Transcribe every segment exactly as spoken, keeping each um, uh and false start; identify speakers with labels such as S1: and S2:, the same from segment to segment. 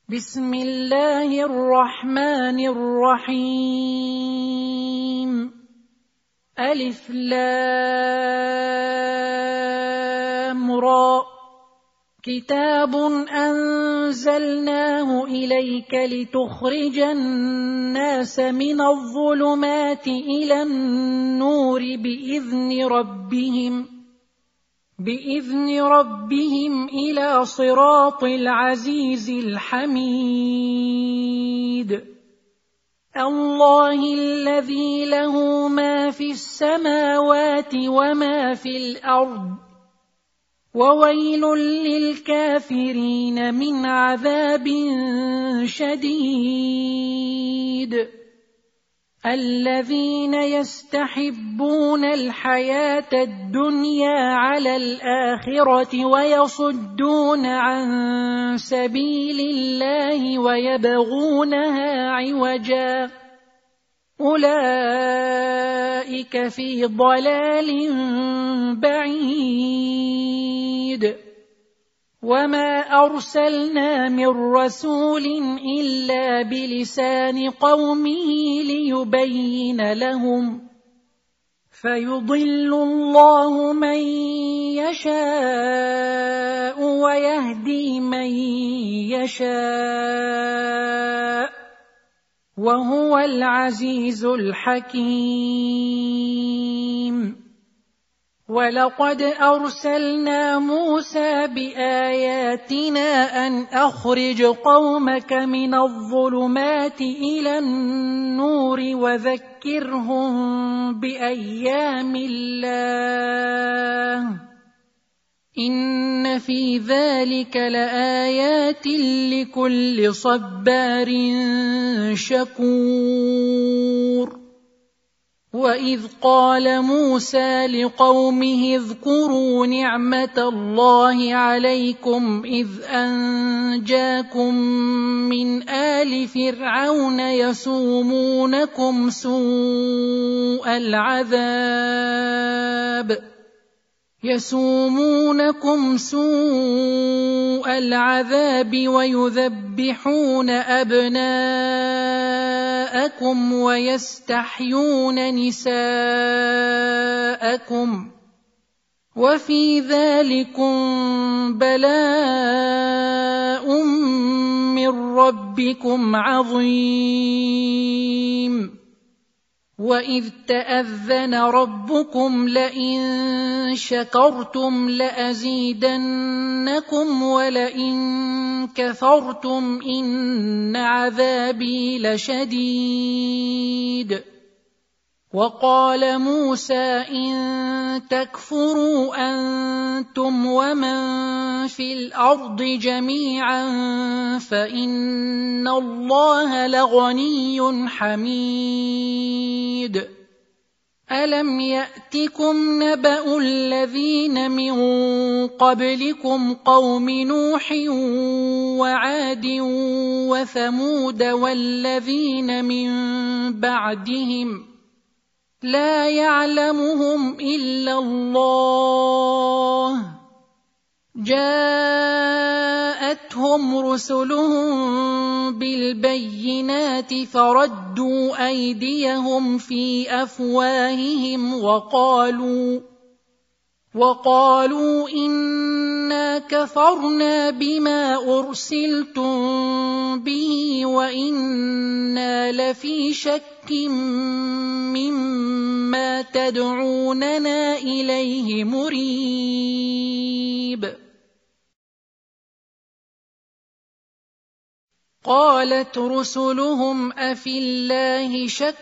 S1: بسم الله الرحمن الرحيم. ألف لام را. كتاب أنزلناه إليك لتخرج الناس من الظلمات إلى النور بإذن ربهم بإذن ربهم إلى صراط العزيز الحميد. الله الذي له ما في السماوات وما في الأرض، وويل للكافرين من عذاب شديد. الذين يستحبون الحياة الدنيا على الآخرة ويصدون عن سبيل الله ويبغونها عوجا، أولئك في ضلال بعيد. وما أرسلنا من رسول إلا بلسان قومه ليبين لهم، فيضل الله من يشاء ويهدي من يشاء، وهو العزيز الحكيم. ولقد أرسلنا موسى بآياتنا أن أخرج قومك من الظلمات إلى النور وذكرهم بأيام الله، إن في ذلك لآيات لكل صبار شكور. وإذ قال موسى لقومه اذكروا نعمة الله عليكم إذ أنجاكم من آل فرعون يسومونكم سوء العذاب يسومونكم سوء العذاب ويذبحون أبناءكم ويستحيون نساءكم، وفي ذلكم بلاء من ربكم عظيم. وإذ تأذن ربكم لئن شكرتم لأزيدنكم ولئن كفرتم إن عذابي لشديد. وقال موسى إن تكفروا أنتم ومن في الأرض جميعا فإن الله لغني حميد. ألم يأتكم نبأ الذين من قبلكم قوم نوح وعاد وثمود والذين من بعدهم لا يعلمهم إلا الله، جاءتهم رسلهم بالبينات فردوا أيديهم في أفواههم وقالوا وقالوا إنا كفرنا بما أرسلتم به وإنا لفي شك مما تدعوننا إليه مريب. قالت رسلهم أفي الله شك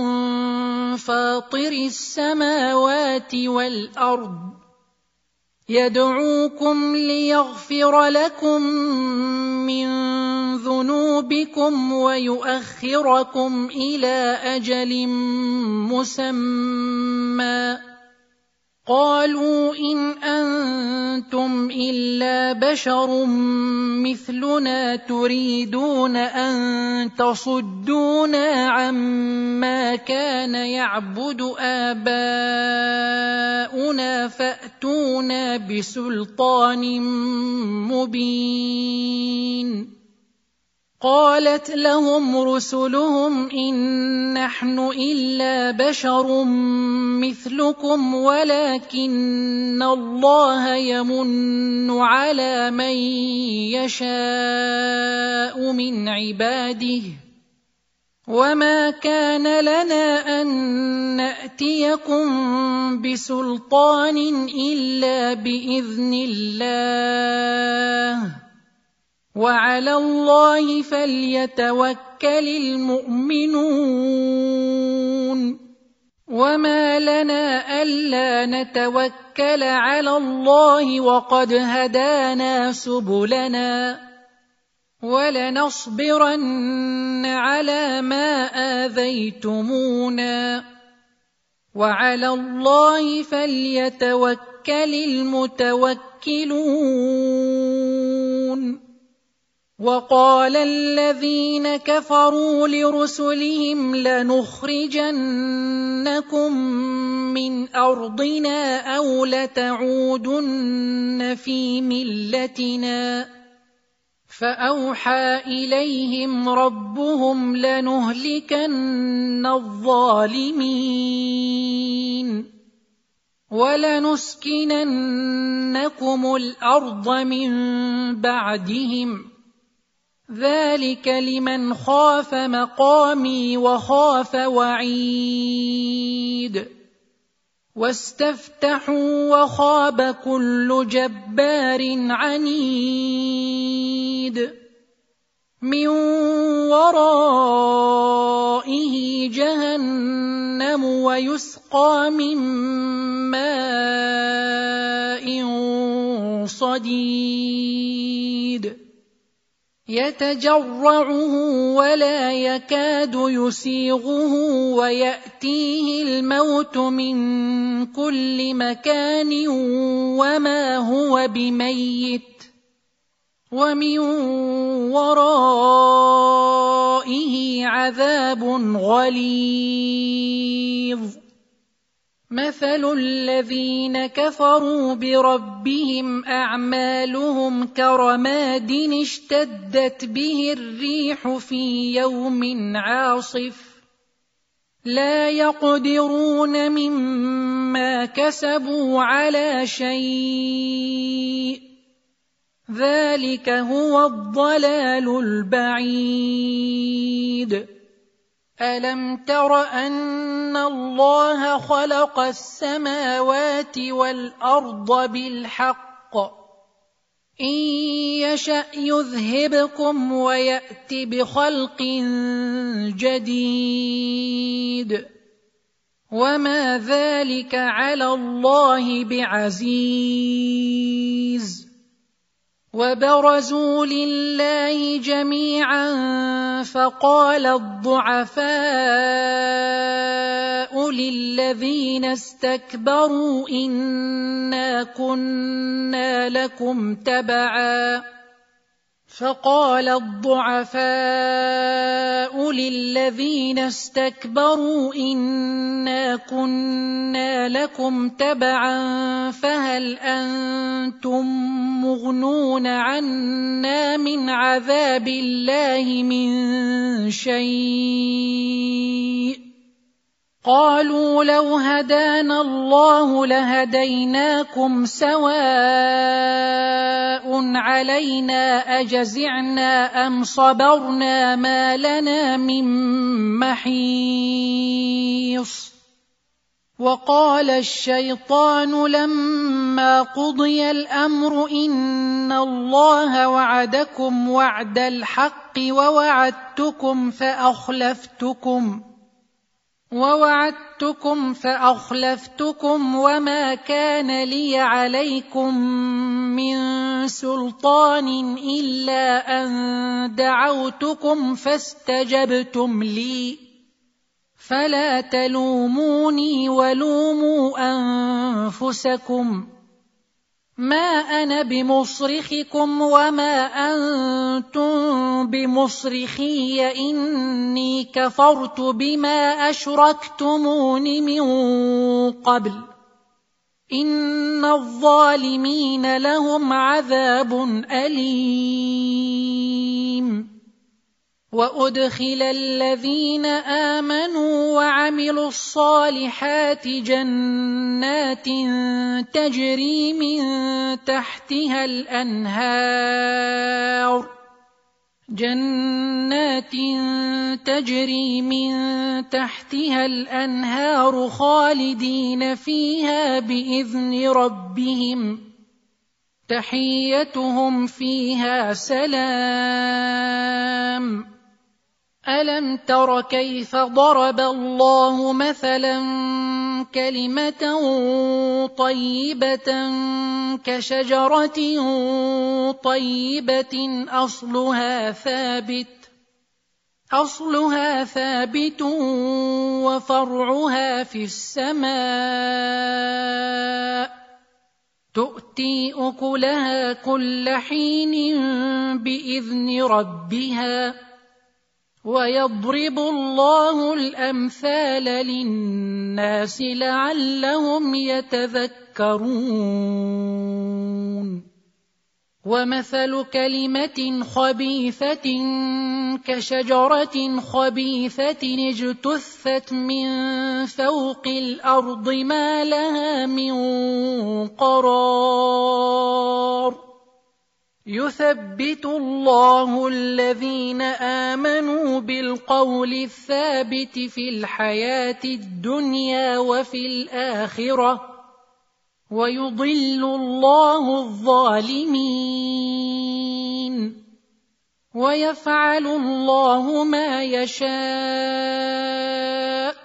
S1: فاطر السماوات والأرض يدعوكم ليغفر لكم من ذنوبكم ويؤخركم إلى أجل مسمى، قالوا إن أنتم إلا بشر مثلنا تريدون أن تصدونا عما كان يعبد آباؤنا فأتونا بسلطان مبين. قالت لهم رسلهم إن نحن إلا بشر مثلكم ولكن الله يمن على من يشاء من عباده وما كان لنا أن نأتيكم بسلطان إلا بإذن الله وعلى الله فليتوكل المؤمنون وما لنا ألا نتوكل على الله وقد هدانا سبلنا ولنصبرن على ما آذيتمونا وعلى الله فليتوكل المتوكلون وقال الذين كفروا لرسلهم لنخرجنكم من أرضنا أو لتعودن في ملتنا فأوحى إليهم ربهم لنهلكن الظالمين ولنسكننكم الأرض من بعدهم ذلك لمن خاف مقامي وخاف وعيد واستفتحوا وخاب كل جبار عنيد من ورائه جهنم ويسقى من ماء صديد يتجرعه ولا يكاد يسيغه ويأتيه الموت من كل مكان وما هو بميت ومن ورائه عذاب غليظ مثل الذين كفروا بربهم أعمالهم كرماد اشتدت به الريح في يوم عاصف لا يقدرون مما كسبوا على شيء ذلك هو الضلال البعيد ألم تر أن الله خلق السماوات والأرض بالحق إن يشأ يذهبكم ويأت بخلق جديد وما ذلك على الله بعزيز وبرزوا لله جميعا فقال الضعفاء للذين استكبروا إنا كنا لكم تبعا فقال الضعفاء للذين استكبروا إنا كنا لكم تبعا فهل أنتم مغنون عنا من عذاب الله من شيء قالوا لو هدانا الله لهديناكم سواء علينا أجزعنا أم صبرنا ما لنا من محيص وقال الشيطان لما قضي الأمر إن الله وعدكم وعد الحق ووعدتكم فأخلفتكم ووعدتكم فأخلفتكم وما كان لي عليكم من سلطان إلا أن دعوتكم فاستجبتم لي فلا تلوموني ولوموا أنفسكم ما أنا بمصرخكم وما أنتم بمصرخي إني كفرت بما أشركتمون من قبل إن الظالمين لهم عذاب أليم وأدخل الذين آمنوا وعملوا الصالحات جنات تجري من تحتها الأنهار جنات تجري من تحتها الأنهار خالدين فيها بإذن ربهم تحيتهم فيها سلام. ألم تر كيف ضرب الله مثلا كلمة طيبة كشجرة طيبة أصلها ثابت أصلها ثابت وفرعها في السماء تؤتي أكلها كل حين بإذن ربها ويضرب الله الأمثال للناس لعلهم يتذكرون. ومثل كلمة خبيثة كشجرة خبيثة اجتثت من فوق الأرض ما لها من قرار. يثبت الله الذين آمنوا بالقول الثابت في الحياة الدنيا وفي الآخرة ويضل الله الظالمين ويفعل الله ما يشاء.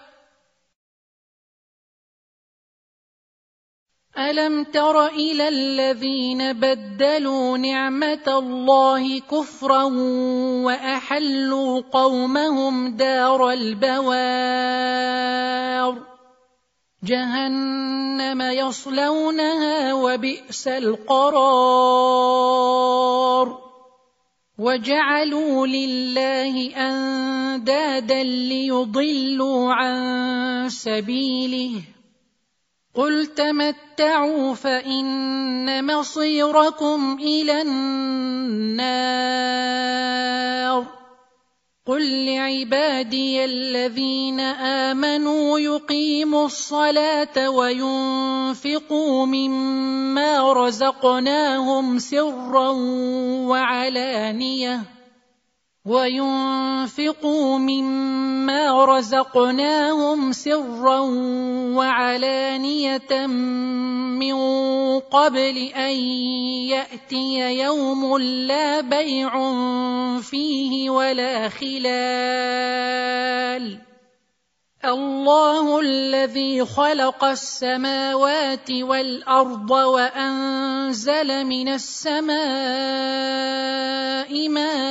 S1: ألم تر إلى الذين بدلوا نعمة الله كفرا وأحلوا قومهم دار البوار جهنم يصلونها وبئس القرار. وجعلوا لله أندادا ليضلوا عن سبيله قل تمتعوا فإن مصيركم إلى النار. قل لعبادي الذين آمنوا يقيموا الصلاة وينفقوا مما رزقناهم سرا وعلانية وينفقوا مما رزقناهم سرا وعلانية من قبل أن يأتي يوم لا بيع فيه ولا خلال. الله الذي خلق السماوات والأرض وأنزل من السماء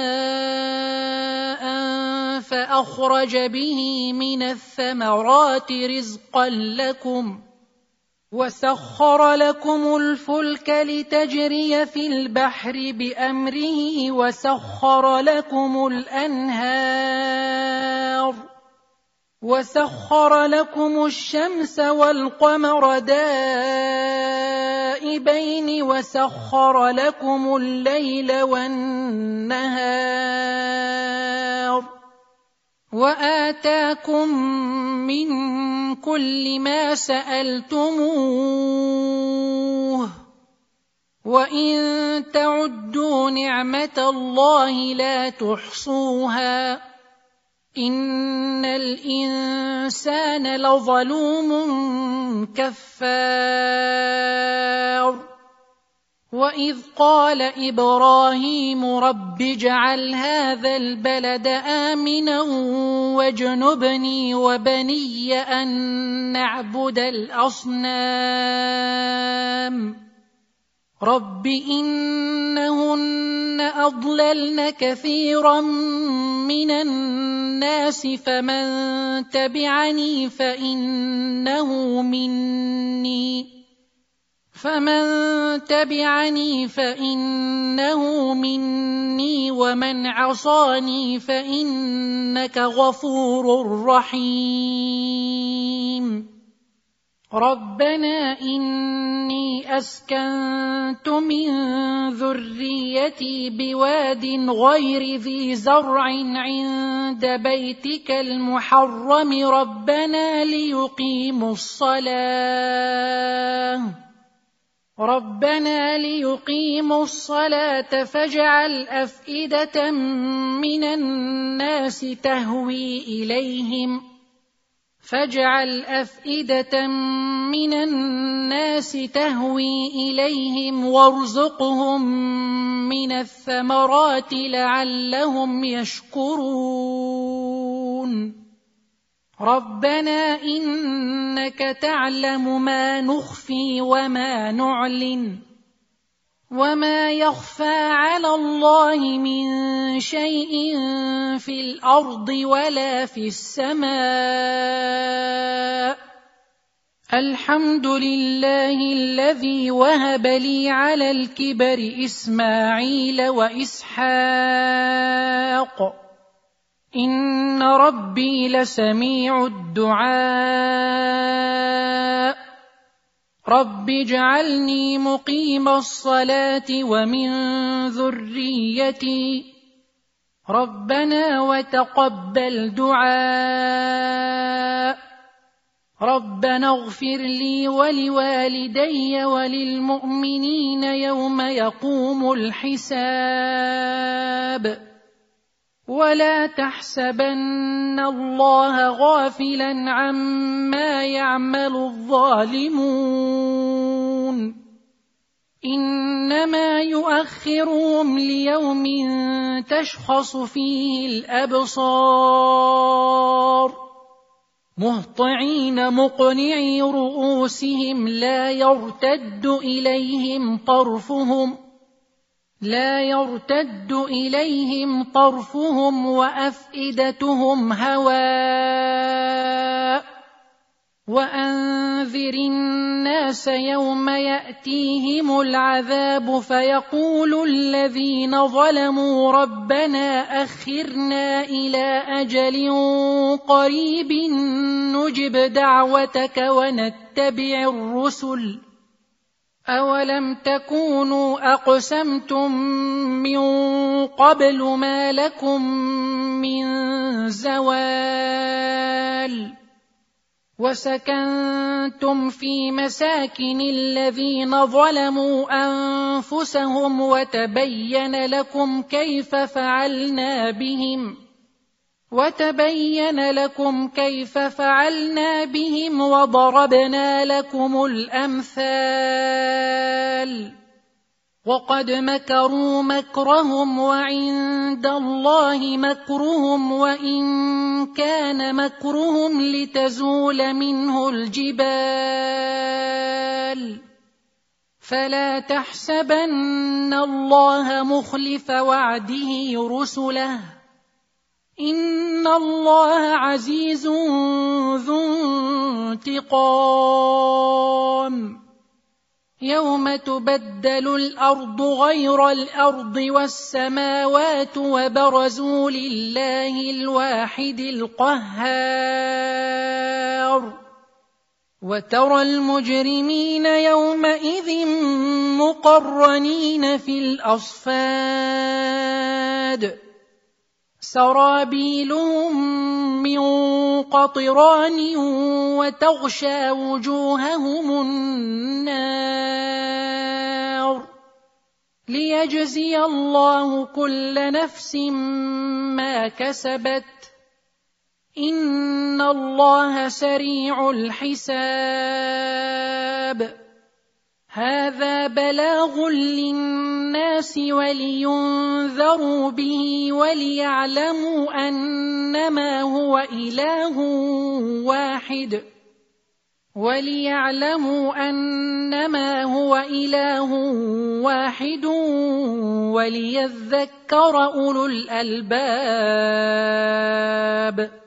S1: ماء فأخرج به من الثمرات رزقا لكم وسخر لكم الفلك لتجري في البحر بأمره وسخر لكم الأنهار وسخر لكم الشمس والقمر دائبين وسخر لكم الليل والنهار وآتاكم من كل ما سألتموه وإن تعدوا نعمة الله لا تحصوها إن الإنسان لظلوم كفار. وإذ قال إبراهيم رب اجعل هذا البلد آمنا واجنبني وبني أن نعبد الأصنام رب إنهن أضللن كثيرا من الناس فمن تبعني فإنه مني فمن تبعني فإنه مني ومن عصاني فإنك غفور رحيم. ربنا إني أسكنت من ذريتي بواد غير ذي زرع عند بيتك المحرم ربنا ليقيموا الصلاة ربنا ليقيموا الصلاة فاجعل أفئدة من الناس تهوي إليهم فاجعل أفئدة من الناس تهوي إليهم وارزقهم من الثمرات لعلهم يشكرون ربنا إنك تعلم ما نخفي وما نعلن وما يخفى على الله من شيء في الأرض ولا في السماء الحمد لله الذي وهب لي على الكبر إسماعيل وإسحاق إن ربي لسميع الدعاء رب اجعلني مقيم الصلاة ومن ذريتي ربنا وتقبل دعاء ربنا اغفر لي ولوالدي وللمؤمنين يوم يقوم الحساب ولا تحسبن الله غافلا عما يعمل الظالمون إنما يؤخرهم ليوم تشخص فيه الأبصار مهطعين مقنعي رؤوسهم لا يرتد إليهم طرفهم لا يرتد إليهم طرفهم وأفئدتهم هواء وأنذر الناس يوم يأتيهم العذاب فيقول الذين ظلموا ربنا أخرنا إلى أجل قريب نجب دعوتك ونتبع الرسل أولم تكونوا أقسمتم من قبل ما لكم من زوال وسكنتم في مساكن الذين ظلموا أنفسهم وتبين لكم كيف فعلنا بهم وتبين لكم كيف فعلنا بهم وضربنا لكم الأمثال وقد مكروا مكرهم وعند الله مكرهم وإن كان مكرهم لتزول منه الجبال فلا تحسبن الله مخلف وعده رسله إن الله عزيز ذو انتقام يوم تبدل الأرض غير الأرض والسماوات وبرزوا لله الواحد القهار وترى المجرمين يومئذ مقرنين في الأصفاد سرابيلهم من قطران وتغشى وجوههم النار ليجزي الله كل نفس ما كسبت إن الله سريع الحساب هذا بلاغ للناس ولينذروا به وليعلموا أنما هو إله واحد وليعلموا أنما هو إله واحد وليذكر أولو الألباب